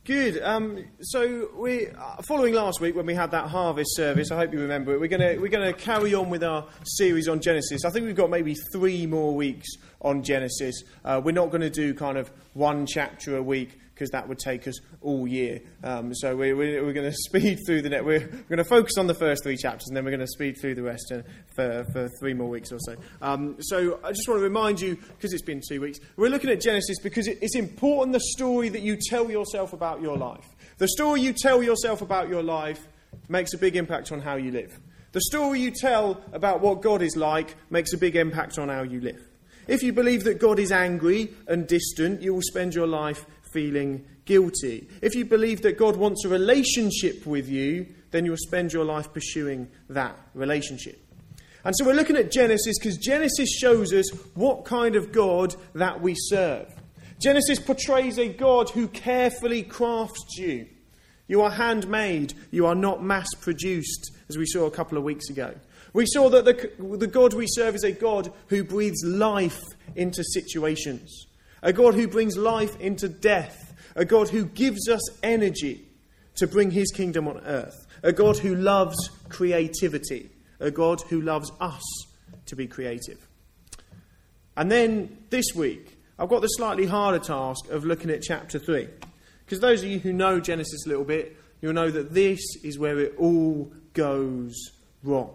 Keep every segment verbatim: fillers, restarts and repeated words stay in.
Good. Um, so we, uh, following last week when we had that harvest service, I hope you remember it. We're going to we're going to carry on with our series on Genesis. I think we've got maybe three more weeks on Genesis. Uh, we're not going to do kind of one chapter a week because that would take us all year. Um, so we, we, we're going to speed through the net. We're, we're going to focus on the first three chapters, and then we're going to speed through the rest uh, for for three more weeks or so. Um, so I just want to remind you, because it's been two weeks, we're looking at Genesis because it, it's important the story that you tell yourself about your life. The story you tell yourself about your life makes a big impact on how you live. The story you tell about what God is like makes a big impact on how you live. If you believe that God is angry and distant, you will spend your life feeling guilty. If you believe that God wants a relationship with you, then you'll spend your life pursuing that relationship. And so we're looking at Genesis because Genesis shows us what kind of God that we serve. Genesis portrays a God who carefully crafts you. You are handmade. You are not mass-produced, as we saw a couple of weeks ago. We saw that the, the God we serve is a God who breathes life into situations. A God who brings life into death. A God who gives us energy to bring his kingdom on earth. A God who loves creativity. A God who loves us to be creative. And then this week, I've got the slightly harder task of looking at chapter three. Because those of you who know Genesis a little bit, you'll know that this is where it all goes wrong.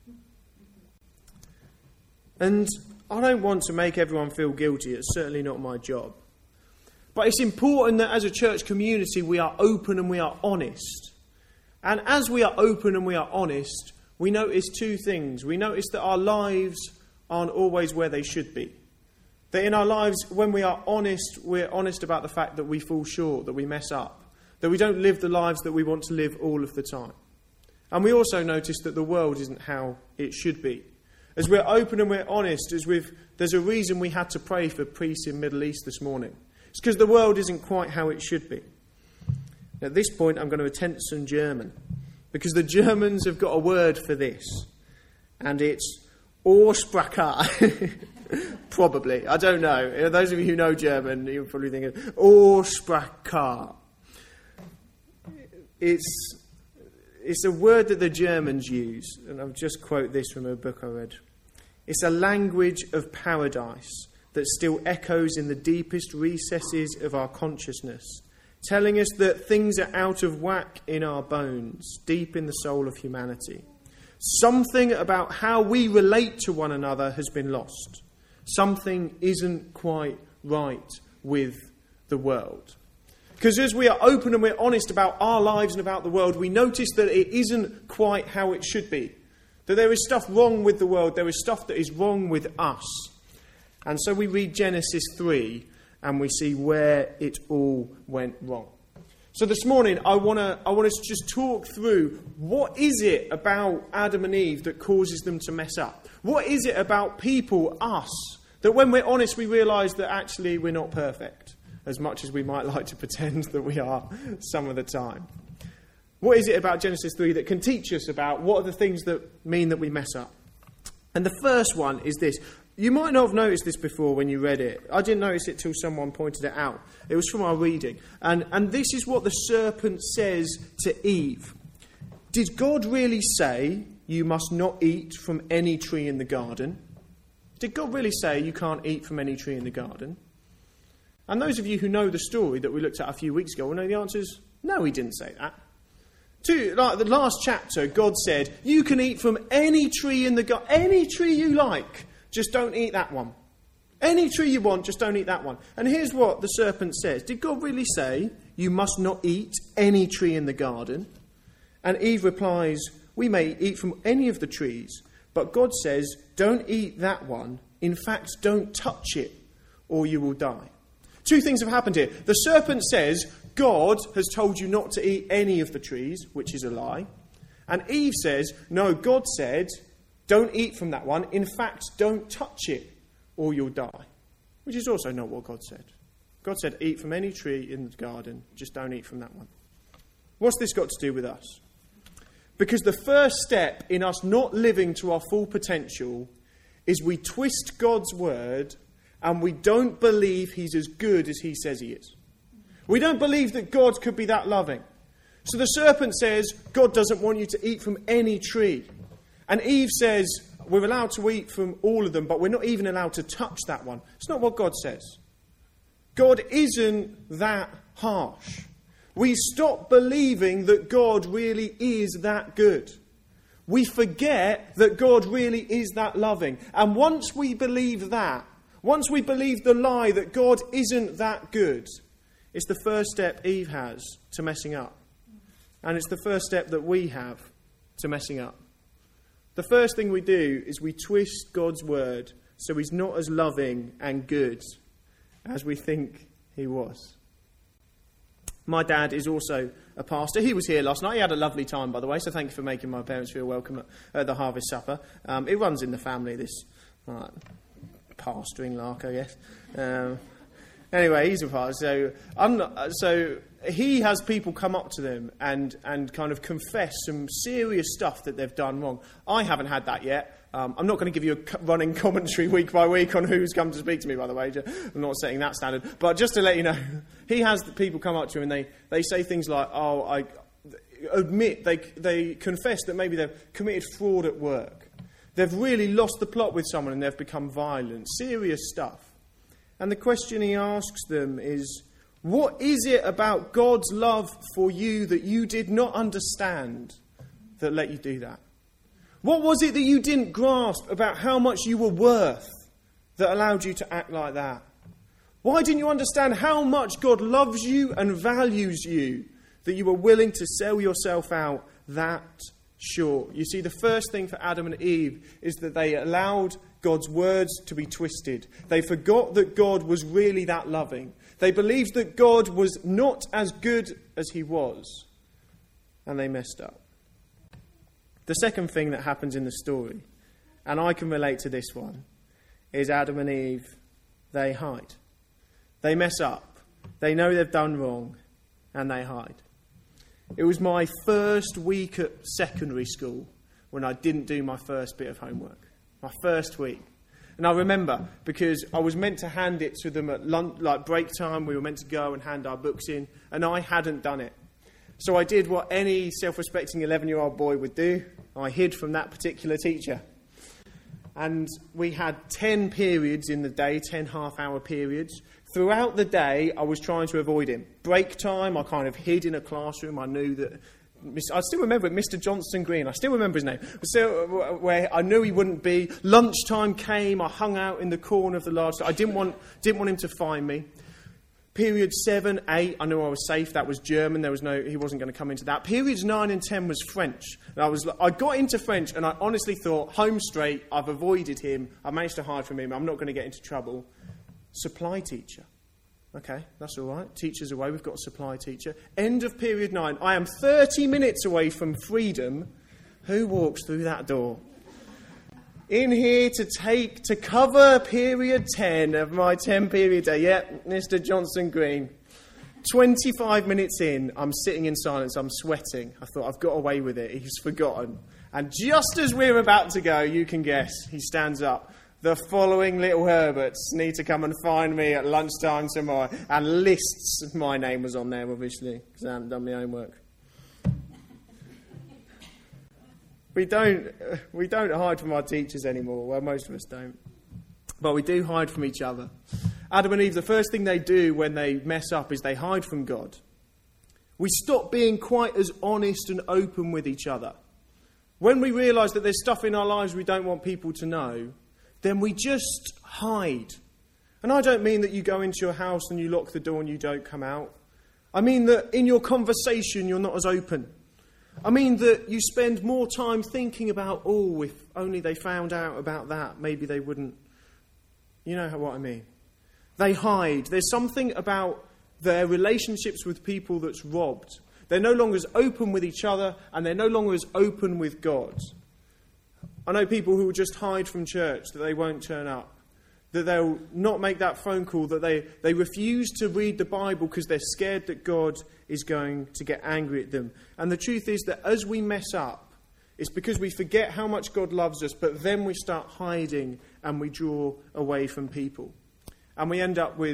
And I don't want to make everyone feel guilty. It's certainly not my job. But it's important that as a church community we are open and we are honest. And as we are open and we are honest, we notice two things. We notice that our lives aren't always where they should be. That in our lives, when we are honest, we're honest about the fact that we fall short, that we mess up, that we don't live the lives that we want to live all of the time. And we also notice that the world isn't how it should be. As we're open and we're honest, as we've, there's a reason we had to pray for peace in the Middle East this morning. It's because the world isn't quite how it should be. At this point, I'm going to attempt some German, because the Germans have got a word for this, and it's Aussprache. Probably. I don't know. Those of you who know German, you're probably thinking, Aussprache. It's, it's a word that the Germans use, and I'll just quote this from a book I read. It's a language of paradise that still echoes in the deepest recesses of our consciousness, telling us that things are out of whack in our bones, deep in the soul of humanity. Something about how we relate to one another has been lost. Something isn't quite right with the world. Because as we are open and we're honest about our lives and about the world, we notice that it isn't quite how it should be. That there is stuff wrong with the world. There is stuff that is wrong with us. And so we read Genesis three and we see where it all went wrong. So this morning, I want to I want us to just talk through what is it about Adam and Eve that causes them to mess up? What is it about people, us, that when we're honest, we realise that actually we're not perfect, as much as we might like to pretend that we are some of the time? What is it about Genesis three that can teach us about what are the things that mean that we mess up? And the first one is this. You might not have noticed this before when you read it. I didn't notice it till someone pointed it out. It was from our reading. And, and this is what the serpent says to Eve. Did God really say you must not eat from any tree in the garden? Did God really say you can't eat from any tree in the garden? And those of you who know the story that we looked at a few weeks ago will know the answer is no, he didn't say that. To, like the last chapter, God said, you can eat from any tree in the garden, any tree you like. Just don't eat that one. Any tree you want, just don't eat that one. And here's what the serpent says. Did God really say you must not eat any tree in the garden? And Eve replies, we may eat from any of the trees, but God says, don't eat that one. In fact, don't touch it or you will die. Two things have happened here. The serpent says, God has told you not to eat any of the trees, which is a lie. And Eve says, no, God said, don't eat from that one. In fact, don't touch it or you'll die. Which is also not what God said. God said, eat from any tree in the garden. Just don't eat from that one. What's this got to do with us? Because the first step in us not living to our full potential is we twist God's word and we don't believe he's as good as he says he is. We don't believe that God could be that loving. So the serpent says, God doesn't want you to eat from any tree. And Eve says, we're allowed to eat from all of them, but we're not even allowed to touch that one. It's not what God says. God isn't that harsh. We stop believing that God really is that good. We forget that God really is that loving. And once we believe that, once we believe the lie that God isn't that good, it's the first step Eve has to messing up. And it's the first step that we have to messing up. The first thing we do is we twist God's word so he's not as loving and good as we think he was. My dad is also a pastor. He was here last night. He had a lovely time, by the way, so thank you for making my parents feel welcome at, at the Harvest Supper. Um, it runs in the family, this uh, pastoring lark, I guess. Um, anyway, he's a pastor. So, I'm not, so he has people come up to them and, and kind of confess some serious stuff that they've done wrong. I haven't had that yet. Um, I'm not going to give you a running commentary week by week on who's come to speak to me, by the way. I'm not setting that standard. But just to let you know, he has the people come up to him and they, they say things like, oh, I admit, they, they confess that maybe they've committed fraud at work. They've really lost the plot with someone and they've become violent. Serious stuff. And the question he asks them is, what is it about God's love for you that you did not understand that let you do that? What was it that you didn't grasp about how much you were worth that allowed you to act like that? Why didn't you understand how much God loves you and values you that you were willing to sell yourself out that short? You see, the first thing for Adam and Eve is that they allowed God's words to be twisted. They forgot that God was really that loving. They believed that God was not as good as he was. And they messed up. The second thing that happens in the story, and I can relate to this one, is Adam and Eve, they hide. They mess up. They know they've done wrong, and they hide. It was my first week at secondary school when I didn't do my first bit of homework. My first week. And I remember, because I was meant to hand it to them at lunch, like break time. We were meant to go and hand our books in, and I hadn't done it. So I did what any self-respecting eleven-year-old boy would do. I hid from that particular teacher. And we had ten periods in the day, ten half-hour periods. Throughout the day, I was trying to avoid him. Break time, I kind of hid in a classroom. I knew that... I still remember it, Mister Johnson Green. I still remember his name. So, where I knew he wouldn't be. Lunchtime came. I hung out in the corner of the large... I didn't want, didn't want him to find me. Period seven, eight, I knew I was safe. That was German. There was no, he wasn't going to come into that. Periods nine and ten was French. And I was, I got into French and I honestly thought, home straight, I've avoided him. I managed to hide from him. I'm not going to get into trouble. Supply teacher. Okay, that's all right. Teacher's away. We've got a supply teacher. End of period nine. I am thirty minutes away from freedom. Who walks through that door? In here to take, to cover period ten of my ten period day. Yeah, Mister Johnson Green. twenty-five minutes in, I'm sitting in silence, I'm sweating. I thought, I've got away with it. He's forgotten. And just as we're about to go, you can guess, he stands up. The following little Herberts need to come and find me at lunchtime tomorrow. And lists, my name was on there, obviously, because I hadn't done my homework. We don't we don't hide from our teachers anymore. Well, most of us don't. But we do hide from each other. Adam and Eve, the first thing they do when they mess up is they hide from God. We stop being quite as honest and open with each other. When we realise that there's stuff in our lives we don't want people to know, then we just hide. And I don't mean that you go into your house and you lock the door and you don't come out. I mean that in your conversation you're not as open. I mean that you spend more time thinking about, oh, if only they found out about that, maybe they wouldn't. You know what I mean? They hide. There's something about their relationships with people that's robbed. They're no longer as open with each other, and they're no longer as open with God. I know people who will just hide from church, that they won't turn up, that they'll not make that phone call, that they, they refuse to read the Bible because they're scared that God is going to get angry at them. And the truth is that as we mess up, it's because we forget how much God loves us, but then we start hiding and we draw away from people. And we end up with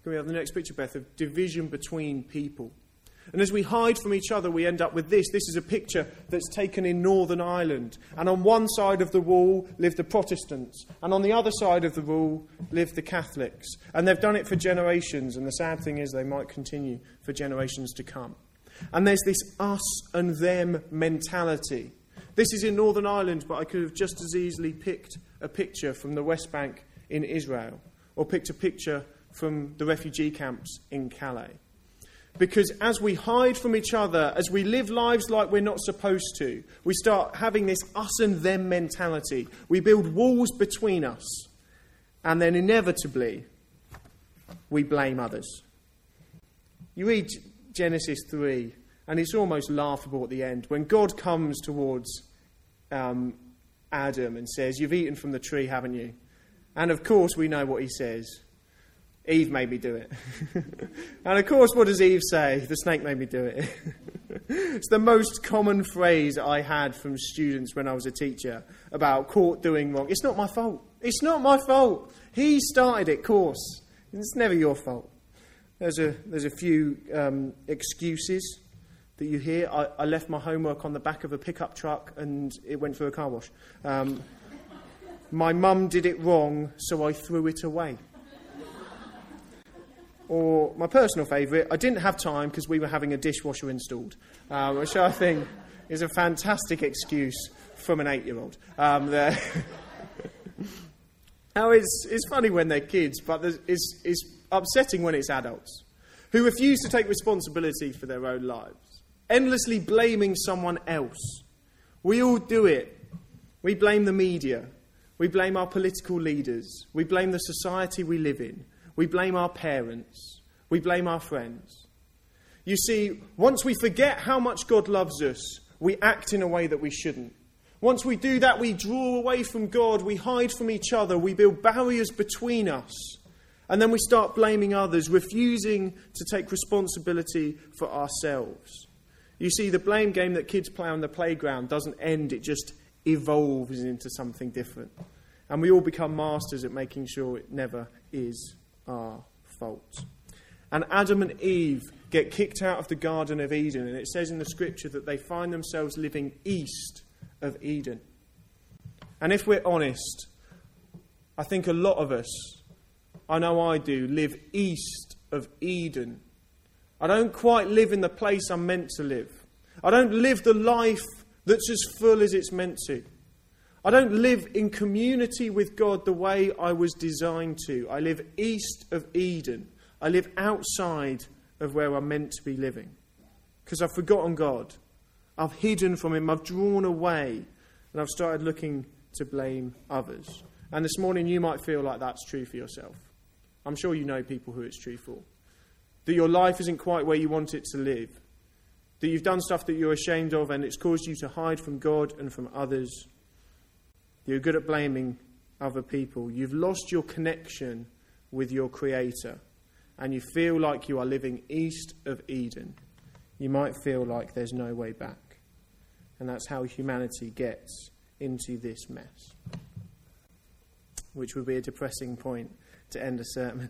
can we have the next picture, Beth, of division between people. And as we hide from each other, we end up with this. This is a picture that's taken in Northern Ireland. And on one side of the wall live the Protestants. And on the other side of the wall live the Catholics. And they've done it for generations. And the sad thing is they might continue for generations to come. And there's this us and them mentality. This is in Northern Ireland, but I could have just as easily picked a picture from the West Bank in Israel. Or picked a picture from the refugee camps in Calais. Because as we hide from each other, as we live lives like we're not supposed to, we start having this us and them mentality. We build walls between us. And then inevitably, we blame others. You read Genesis three, and it's almost laughable at the end. When God comes towards um, Adam and says, "You've eaten from the tree, haven't you?" And of course, we know what he says. Eve made me do it. And of course, what does Eve say? The snake made me do it. It's the most common phrase I had from students when I was a teacher about caught doing wrong. It's not my fault. It's not my fault. He started it, course. It's never your fault. There's a there's a few um, excuses that you hear. I, I left my homework on the back of a pickup truck and it went through a car wash. Um, my mum did it wrong, so I threw it away. Or my personal favourite, I didn't have time because we were having a dishwasher installed, um, which I think is a fantastic excuse from an eight-year-old. Um, now, it's, it's funny when they're kids, but it's, it's upsetting when it's adults who refuse to take responsibility for their own lives, endlessly blaming someone else. We all do it. We blame the media. We blame our political leaders. We blame the society we live in. We blame our parents. We blame our friends. You see, once we forget how much God loves us, we act in a way that we shouldn't. Once we do that, we draw away from God, we hide from each other, we build barriers between us. And then we start blaming others, refusing to take responsibility for ourselves. You see, the blame game that kids play on the playground doesn't end, it just evolves into something different. And we all become masters at making sure it never is our fault. And Adam and Eve get kicked out of the Garden of Eden, and it says in the scripture that they find themselves living east of Eden. And if we're honest, I think a lot of us, I know I do, live east of Eden. I don't quite live in the place I'm meant to live. I don't live the life that's as full as it's meant to. I don't live in community with God the way I was designed to. I live east of Eden. I live outside of where I'm meant to be living. Because I've forgotten God. I've hidden from him. I've drawn away. And I've started looking to blame others. And this morning you might feel like that's true for yourself. I'm sure you know people who it's true for. That your life isn't quite where you want it to live. That you've done stuff that you're ashamed of and it's caused you to hide from God and from others. You're good at blaming other people. You've lost your connection with your Creator. And you feel like you are living east of Eden. You might feel like there's no way back. And that's how humanity gets into this mess. Which would be a depressing point to end a sermon.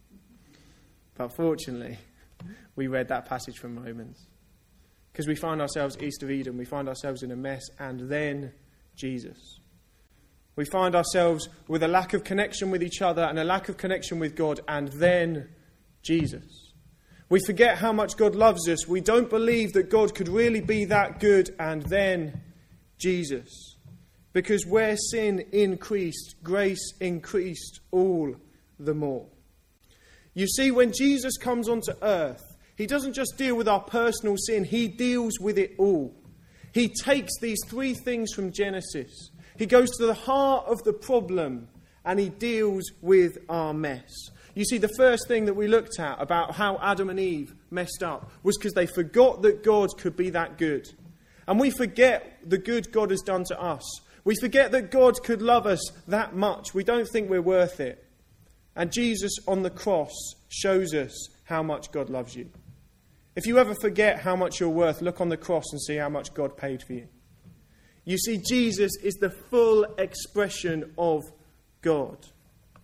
But fortunately, we read that passage from Romans. Because we find ourselves east of Eden. We find ourselves in a mess. And then Jesus. We find ourselves with a lack of connection with each other and a lack of connection with God, and then Jesus. We forget how much God loves us. We don't believe that God could really be that good, and then Jesus. Because where sin increased, grace increased all the more. You see, when Jesus comes onto earth, he doesn't just deal with our personal sin, he deals with it all. He takes these three things from Genesis. He goes to the heart of the problem and he deals with our mess. You see, the first thing that we looked at about how Adam and Eve messed up was because they forgot that God could be that good. And we forget the good God has done to us. We forget that God could love us that much. We don't think we're worth it. And Jesus on the cross shows us how much God loves you. If you ever forget how much you're worth, look on the cross and see how much God paid for you. You see, Jesus is the full expression of God.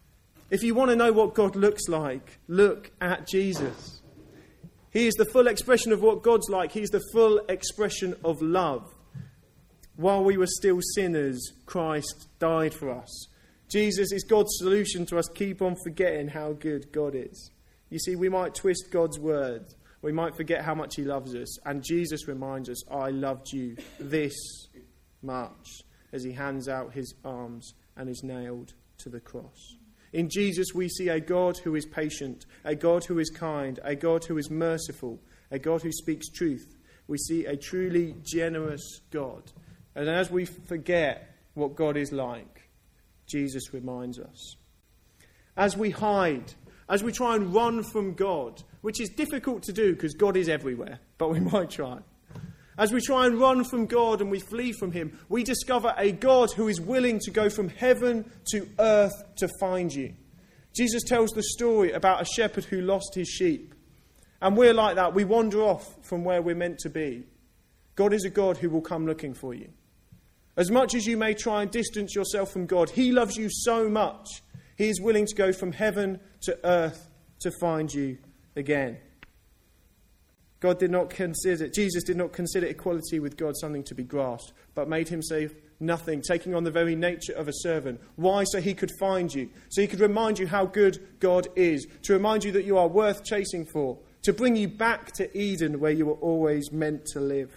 If you want to know what God looks like, look at Jesus. He is the full expression of what God's like. He's the full expression of love. While we were still sinners, Christ died for us. Jesus is God's solution to us keep on forgetting how good God is. You see, we might twist God's word. We might forget how much he loves us. And Jesus reminds us, I loved you this much, as he hands out his arms and is nailed to the cross. In Jesus we see a God who is patient, a God who is kind, a God who is merciful, a God who speaks truth. We see a truly generous God. And as we forget what God is like, Jesus reminds us. As we hide, as we try and run from God, which is difficult to do because God is everywhere, but we might try. As we try and run from God and we flee from him, we discover a God who is willing to go from heaven to earth to find you. Jesus tells the story about a shepherd who lost his sheep. And we're like that. We wander off from where we're meant to be. God is a God who will come looking for you. As much as you may try and distance yourself from God, he loves you so much. He is willing to go from heaven to earth to find you again. God did not consider, Jesus did not consider equality with God something to be grasped, but made himself nothing, taking on the very nature of a servant. Why? So he could find you. So he could remind you how good God is. To remind you that you are worth chasing for. To bring you back to Eden where you were always meant to live.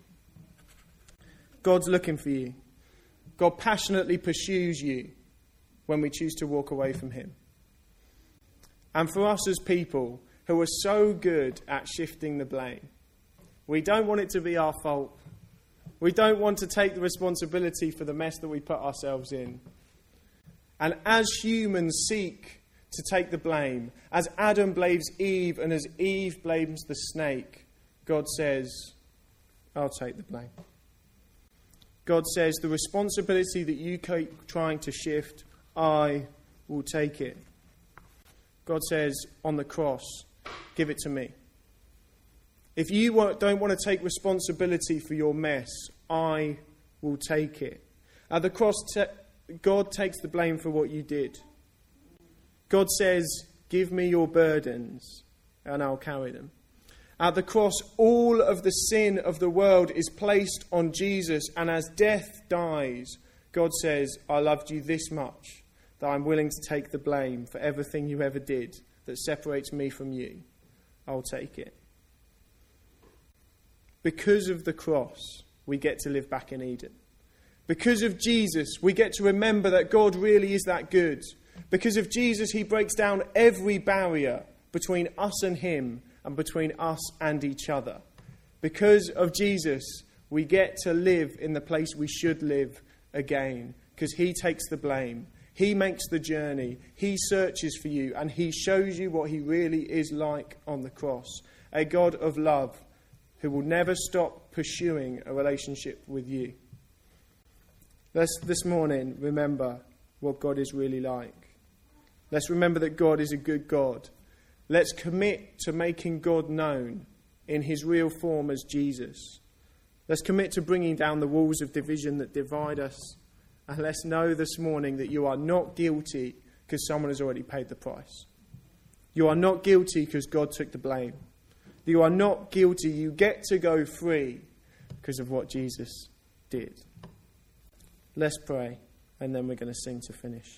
God's looking for you. God passionately pursues you when we choose to walk away from him. And for us as people who are so good at shifting the blame, we don't want it to be our fault. We don't want to take the responsibility for the mess that we put ourselves in. And as humans seek to take the blame, as Adam blames Eve and as Eve blames the snake, God says, I'll take the blame. God says, the responsibility that you keep trying to shift, I will take it. God says on the cross, give it to me. If you don't want to take responsibility for your mess, I will take it. At the cross, God takes the blame for what you did. God says, give me your burdens and I'll carry them. At the cross, all of the sin of the world is placed on Jesus. And as death dies, God says, I loved you this much that I'm willing to take the blame for everything you ever did that separates me from you. I'll take it. Because of the cross, we get to live back in Eden. Because of Jesus, we get to remember that God really is that good. Because of Jesus, he breaks down every barrier between us and him and between us and each other. Because of Jesus, we get to live in the place we should live again. Because he takes the blame. He makes the journey. He searches for you and he shows you what he really is like on the cross. A God of love who will never stop pursuing a relationship with you. Let's this morning remember what God is really like. Let's remember that God is a good God. Let's commit to making God known in his real form as Jesus. Let's commit to bringing down the walls of division that divide us. And let's know this morning that you are not guilty because someone has already paid the price. You are not guilty because God took the blame. You are not guilty. You get to go free because of what Jesus did. Let's pray, and then we're going to sing to finish.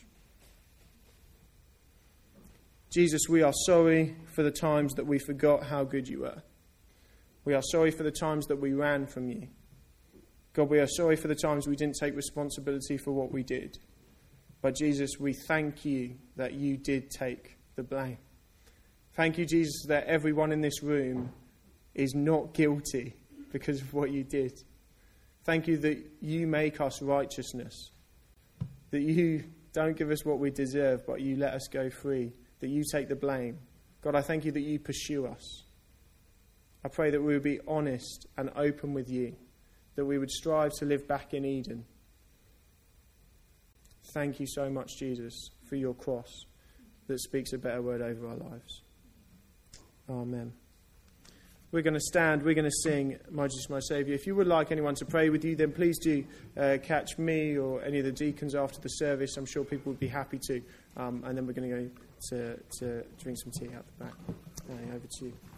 Jesus, we are sorry for the times that we forgot how good you were. We are sorry for the times that we ran from you. God, we are sorry for the times we didn't take responsibility for what we did. But Jesus, we thank you that you did take the blame. Thank you, Jesus, that everyone in this room is not guilty because of what you did. Thank you that you make us righteousness. That you don't give us what we deserve, but you let us go free. That you take the blame. God, I thank you that you pursue us. I pray that we would be honest and open with you. That we would strive to live back in Eden. Thank you so much, Jesus, for your cross that speaks a better word over our lives. Amen. we're going to stand, we're going to sing My Jesus, My Saviour. If you would like anyone to pray with you, then please do uh, catch me or any of the deacons after the service. I'm sure people would be happy to. Um, and then we're going to go to, to drink some tea out the back. Uh, over to you.